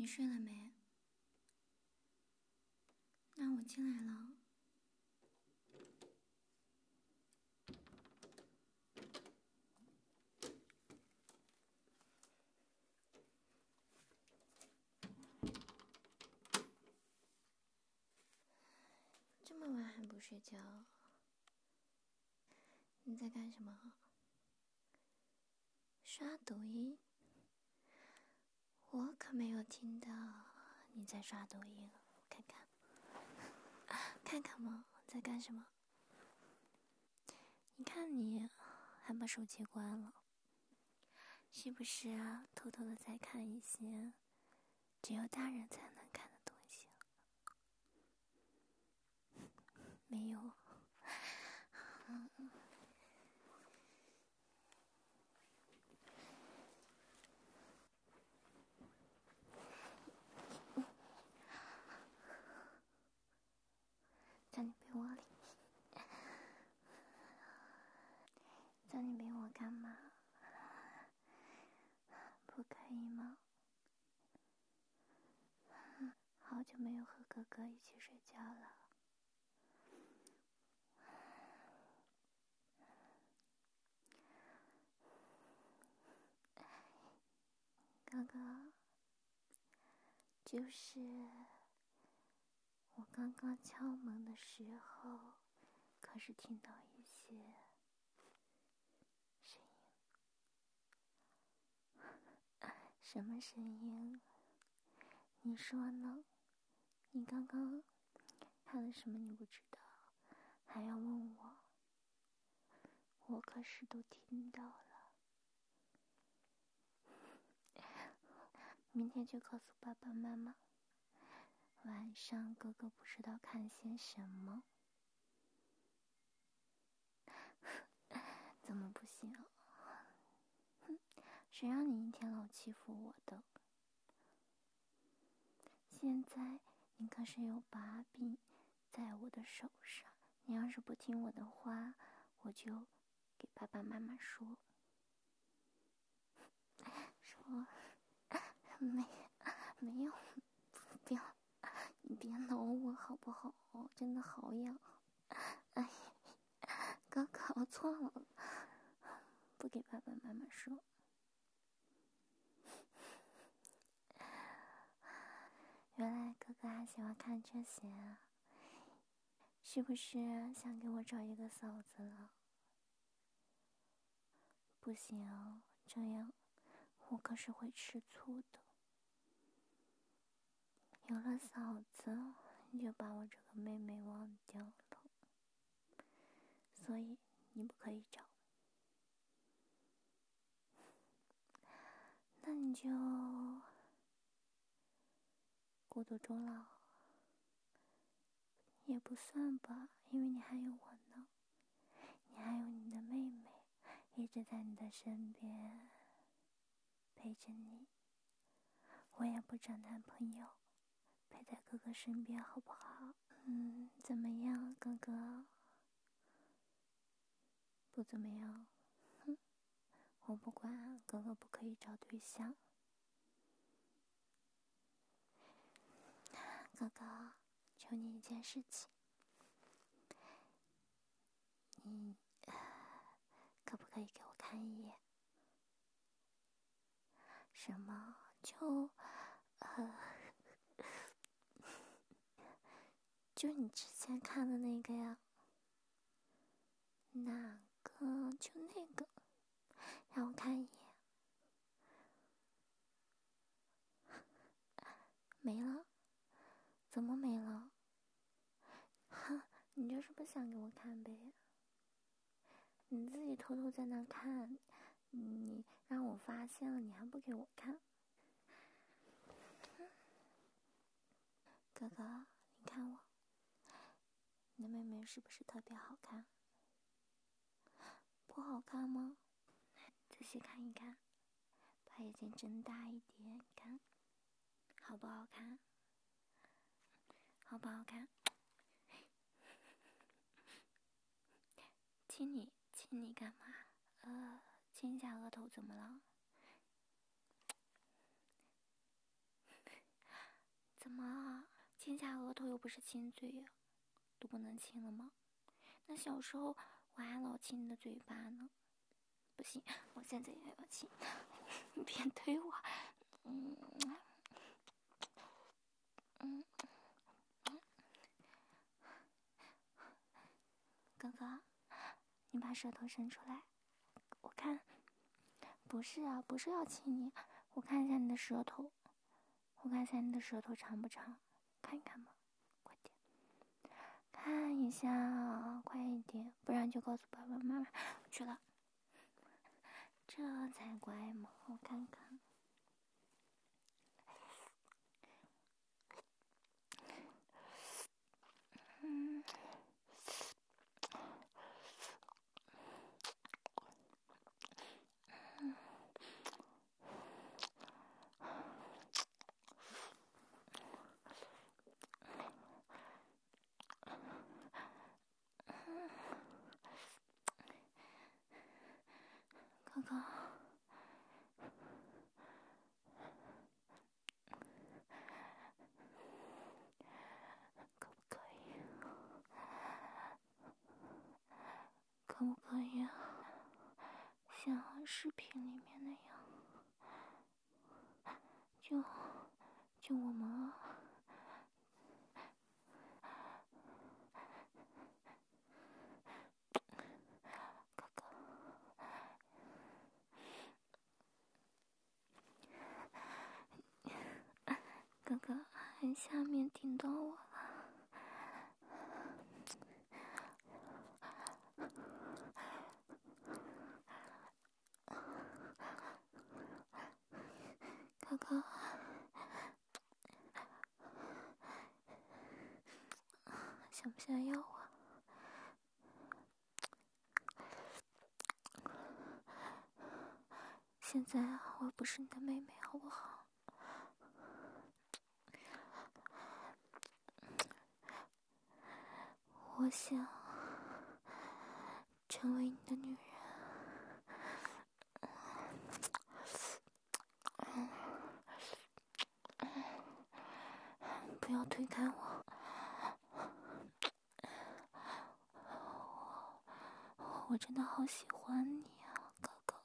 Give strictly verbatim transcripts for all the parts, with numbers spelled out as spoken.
你睡了没？那我进来了。这么晚还不睡觉？你在干什么？刷抖音？我可没有听到你在刷抖音，看看，看看嘛，在干什么？你看你还把手机关了，是不是啊？偷偷的在看一些只有大人才能看的东西？没有。嗯。在你被窝里。在你被窝干嘛？不可以吗？好久没有和哥哥一起睡觉了。哥哥，就是我刚刚敲门的时候，可是听到一些声音。什么声音？你说呢？你刚刚看了什么？你不知道，还要问我？我可是都听到了。明天就告诉爸爸妈妈，晚上哥哥不知道看些什么。怎么不行？哼，谁让你一天老欺负我的？现在你可是有把柄在我的手上，你要是不听我的话，我就给爸爸妈妈说。说没没有，不要，你别挠我好不好？真的好痒。哎，哥哥，我错了，不给爸爸妈妈说。原来哥哥还喜欢看这些啊？是不是想给我找一个嫂子了？不行，这样我可是会吃醋的。有了嫂子，你就把我这个妹妹忘掉了，所以你不可以找。那你就孤独终老也不算吧，因为你还有我呢，你还有你的妹妹，一直在你的身边陪着你。我也不找男朋友，陪在哥哥身边好不好？嗯，怎么样，哥哥？不怎么样。哼，我不管，哥哥不可以找对象。哥哥，求你一件事情，你可不可以给我看一眼？什么？就呃，就你之前看的那个呀？哪个？就那个，让我看一眼。没了？怎么没了？哼，你就是不想给我看呗？你自己偷偷在那看，你让我发现了，你还不给我看？哥哥，你看我，你的妹妹是不是特别好看？不好看吗？仔细看一看，把眼睛睁大一点，你看，好不好看？好不好看？亲你，亲你干嘛？呃，亲一下额头怎么了？ 亲下额头又不是亲嘴呀，都不能亲了吗？那小时候我还老亲你的嘴巴呢。不行，我现在也要亲，你别推我。嗯嗯嗯，哥哥，你把舌头伸出来，我看。不是啊，不是要亲你，我看一下你的舌头，我看一下你的舌头长不长，看一看吧，快点，看一下啊，快一点，不然就告诉爸爸妈妈去了，这才乖嘛，我看看，嗯。哥哥，可不可以？可不可以？像视频里面那样，就就我们啊，哥哥，哥哥，下面顶到我了。哥哥，想不想要啊？现在啊，我不是你的妹妹，好不好？我想成为你的女人。不要推开我，我我真的好喜欢你啊，哥哥。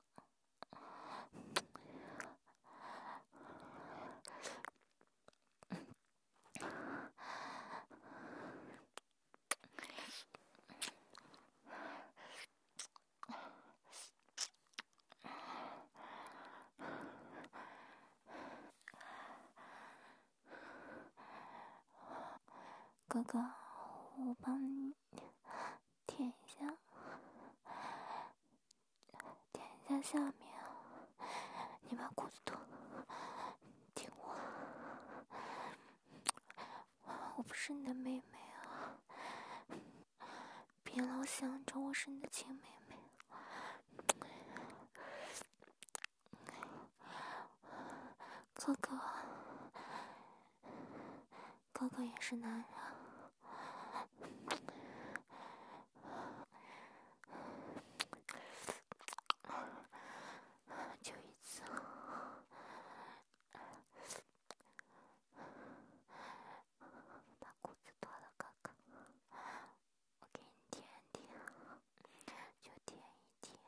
哥哥，我帮你舔一下，舔一下下面，你把裤子脱了，听我，我不是你的妹妹啊，别老想着我是你的亲妹妹。哥哥，哥哥也是男人。就一次，把裤子脱了，哥哥，我给你舔舔，就舔一舔。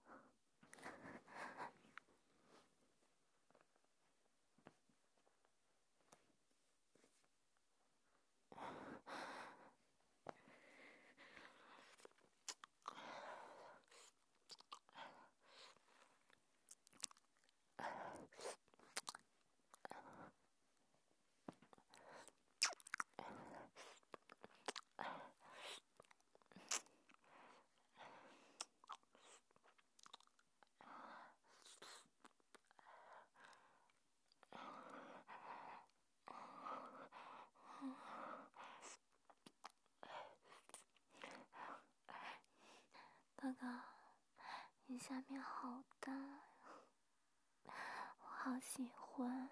哥哥，你下面好大呀，我好喜欢。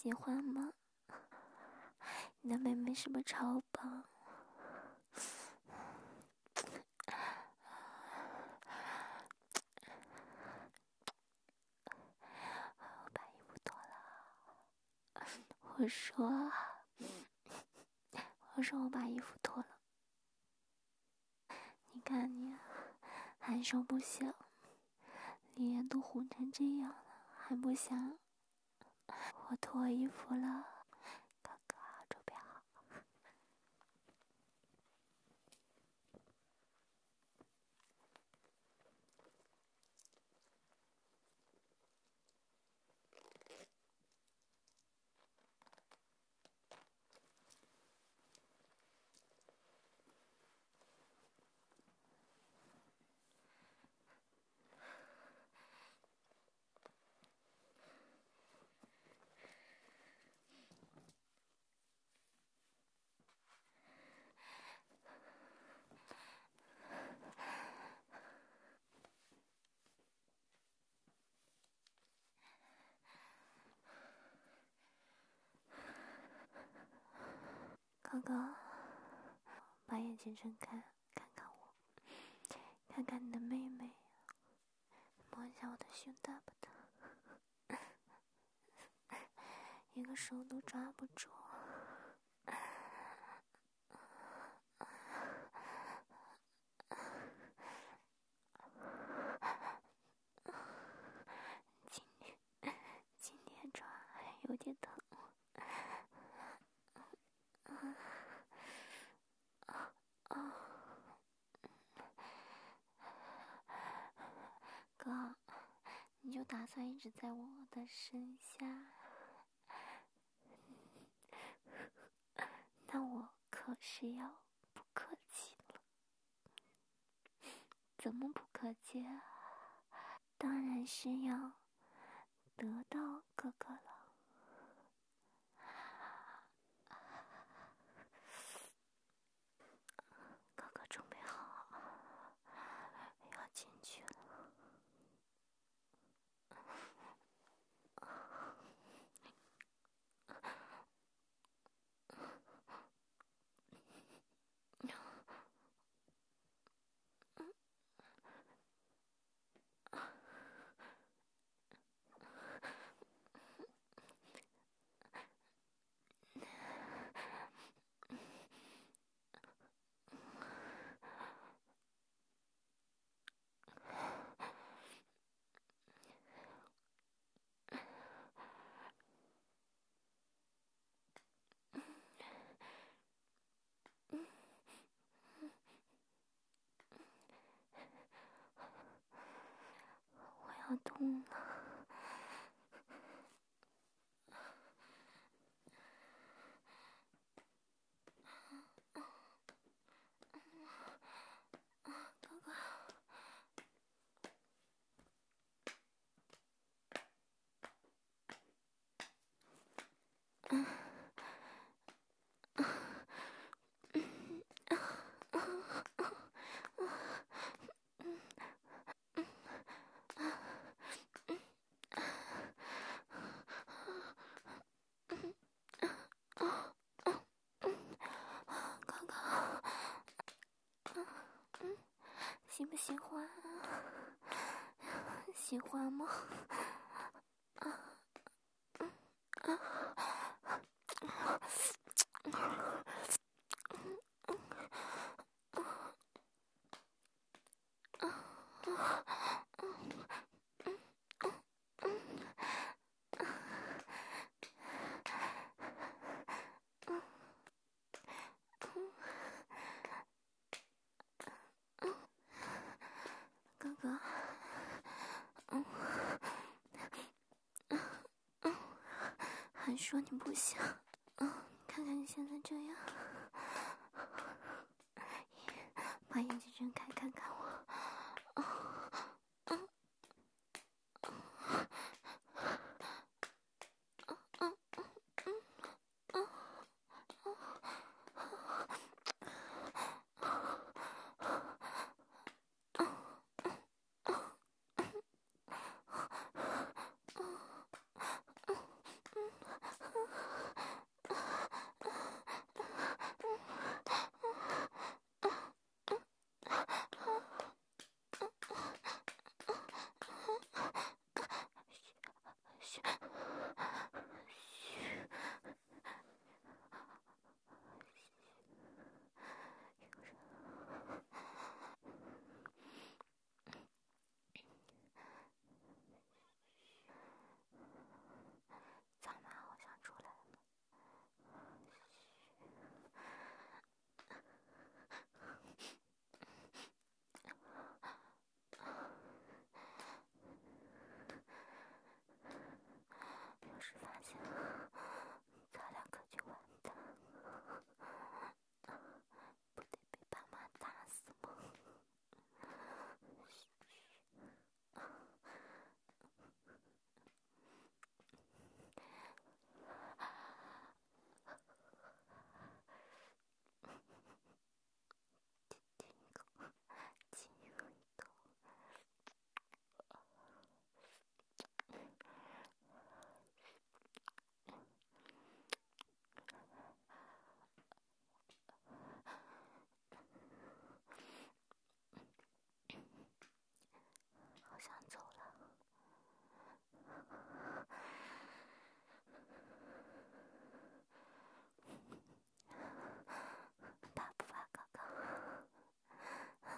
喜欢吗？你的妹妹是不是超棒？我把衣服脱了。我说，我说我把衣服脱了。你看你，还说不想，脸都红成这样了，还不想？我脱衣服了，哥哥准备好。哥哥，把眼睛睁开，看看我，看看你的妹妹，摸一下我的胸大不大？一个手都抓不住。今天今天抓有点疼。哥，你就打算一直在我的身下？那我可是要不客气了。怎么不客气啊？当然是要得到哥哥了。哥哥准备好，要进去了。我要动了。喜不喜欢？喜欢吗？哥哥，嗯，嗯，还说你不想，嗯，看看你现在这样，把眼睛睁开，看看我，嗯，嗯，嗯，嗯，嗯。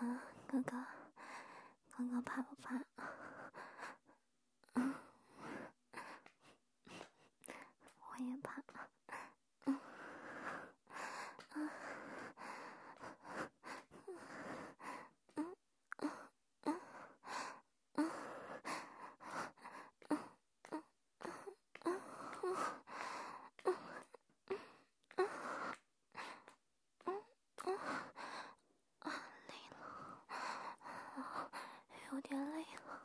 哥哥，哥哥怕不怕？嗯，我也怕。嗯，嗯，嗯，嗯，嗯，嗯，累了，有点累了。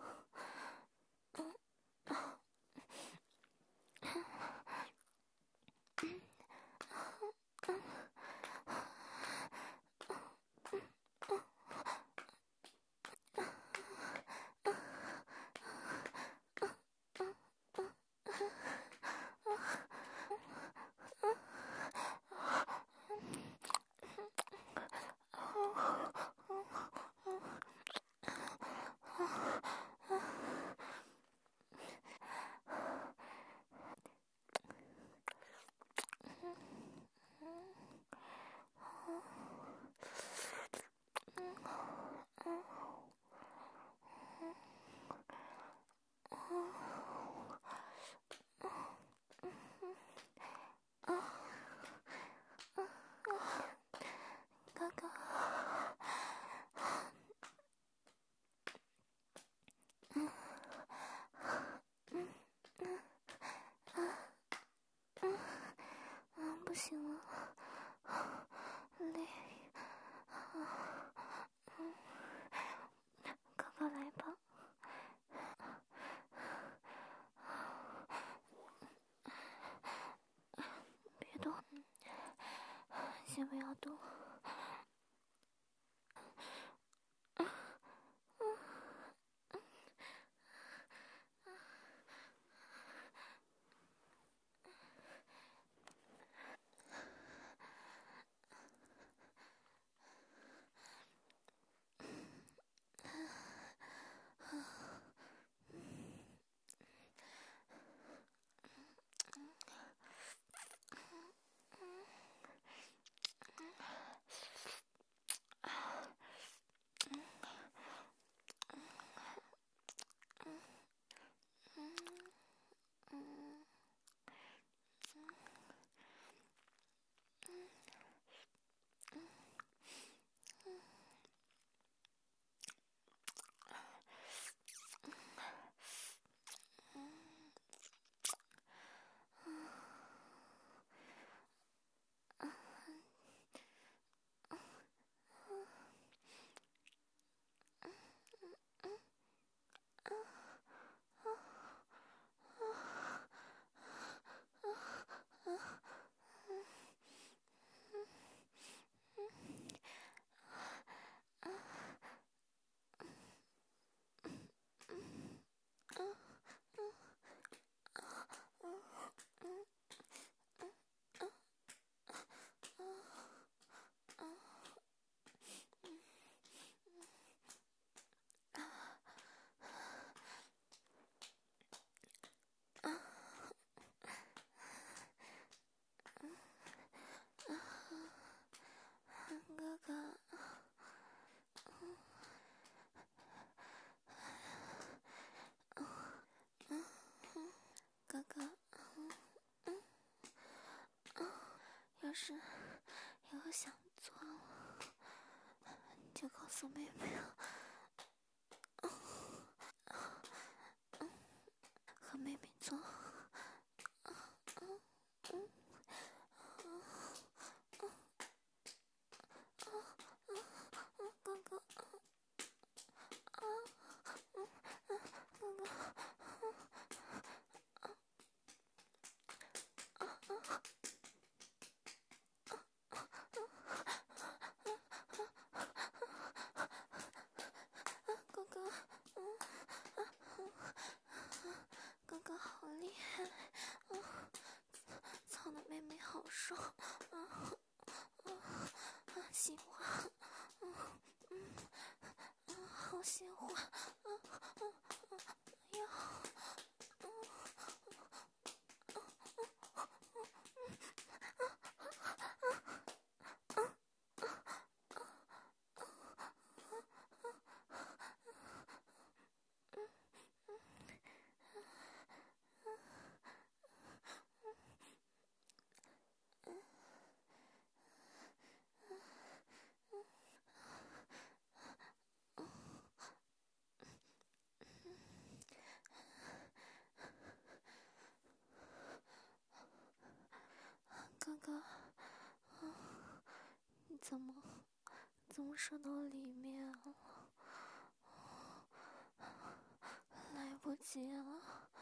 哥哥，嗯嗯嗯嗯嗯，不行了，累，嗯，哥哥来吧，别动，先不要动。哥哥，哥哥，要是以后想做了，就告诉妹妹啊，和妹妹做。哥哥，哥哥，哥哥好厉害，操的妹妹好爽，啊啊，喜欢，嗯嗯嗯，好喜欢，啊啊啊，呀，嗯。 射到里面，来不及了，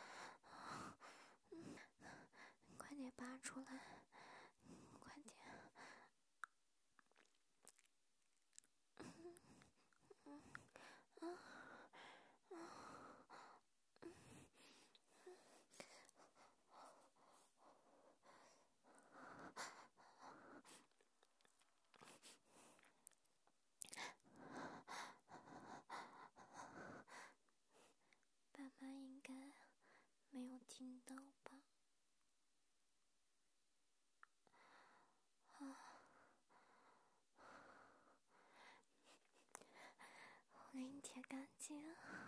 快点拔出来，快点。爸妈应该没有听到吧？啊！我给你舔干净，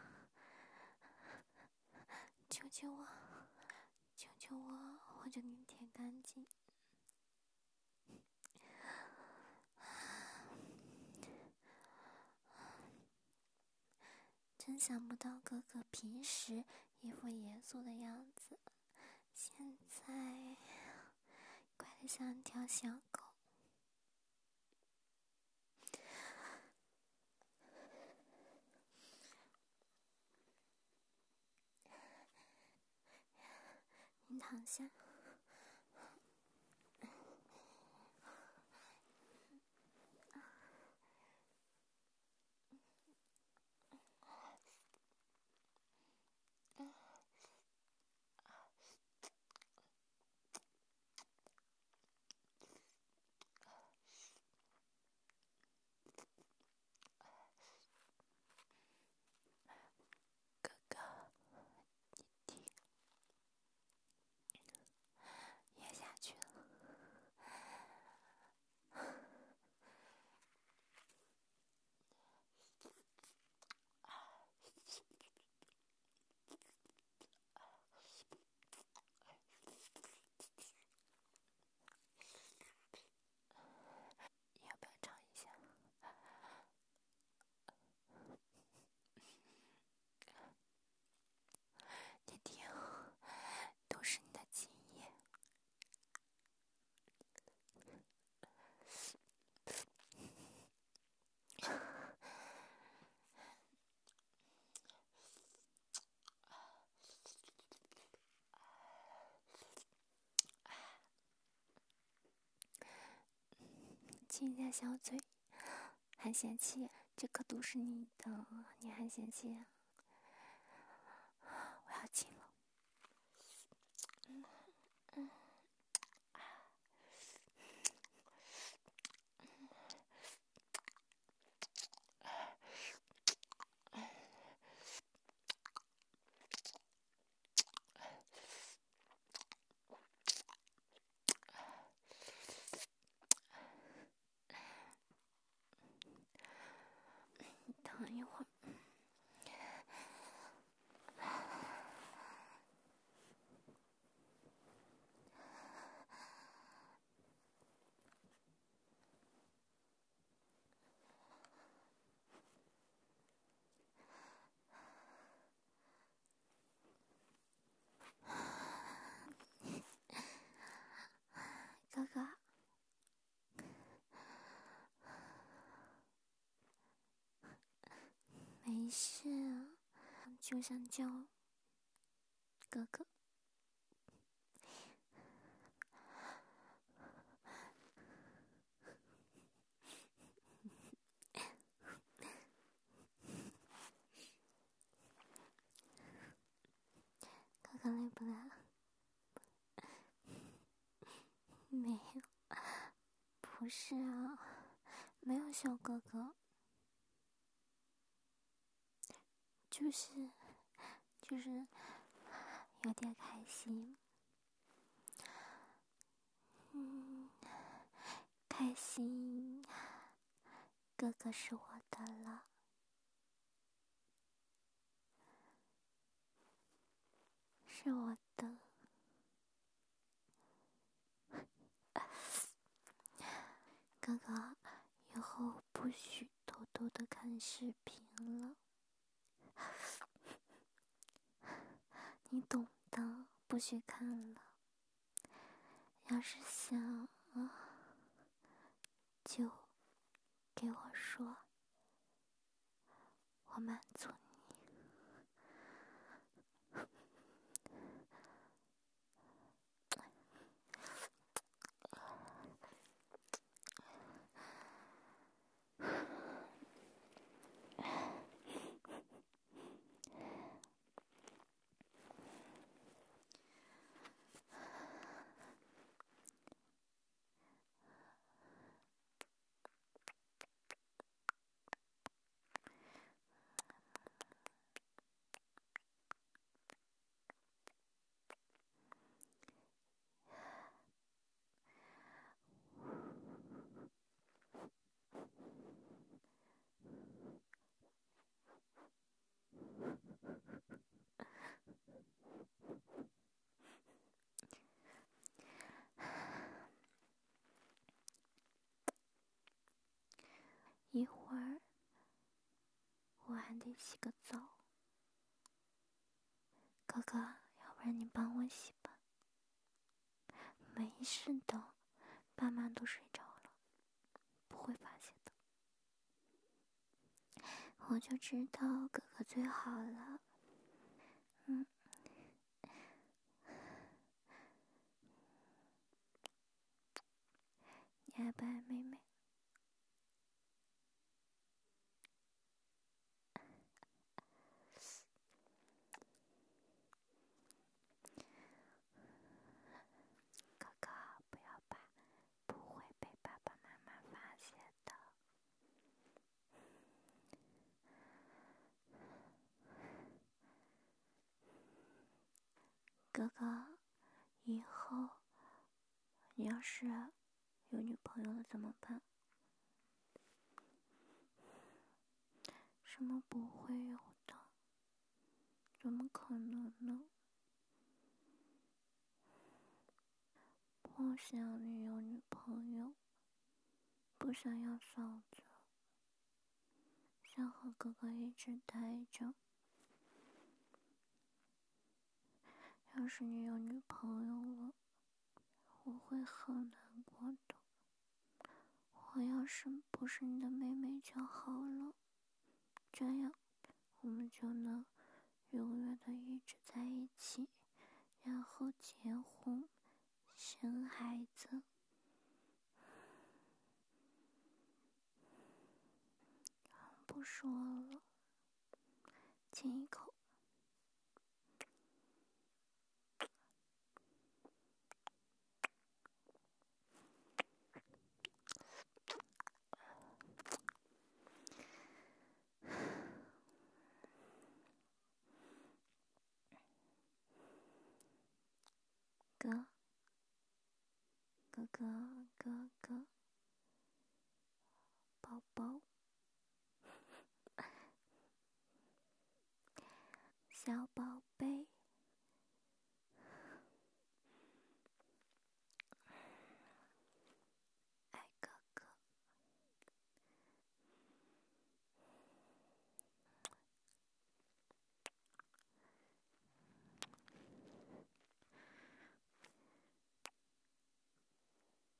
求求我，求求我，我就给你舔干净。真想不到哥哥平时一副严肃的样子，现在乖得像一条小狗。你躺下。哥哥，弟弟，噎下去了。要不要尝一下？弟弟，都是你的基因。亲一下小嘴，还嫌弃这颗毒是你的，你还嫌弃？我要亲了。嗯嗯。等一会儿。哥哥，没事啊，就想叫哥哥。哥哥累不累？没有，不是啊，没有小哥哥，就是就是有点开心。嗯，开心，哥哥是我的了，是我的。哥哥，以后不许偷偷的看视频了，你懂的，不许看了。要是想啊，就给我说，我满足你。一会儿我还得洗个澡，哥哥，要不然你帮我洗吧。没事的，爸妈都睡着了，不会发现的。我就知道哥哥最好了。嗯，你爱不爱妹妹？哥哥，不要怕，不会被爸爸妈妈发现的。哥哥，以后你要是有女朋友了怎么办？什么不会有的？怎么可能呢？不想你有女朋友，不想要嫂子，想和哥哥一直待着。要是你有女朋友了，我会很难过的。我要是不是你的妹妹就好了，这样我们就能永远的一直在一起，然后结婚生孩子。不说了，亲一口。哥，哥哥，哥哥，宝宝，小宝贝。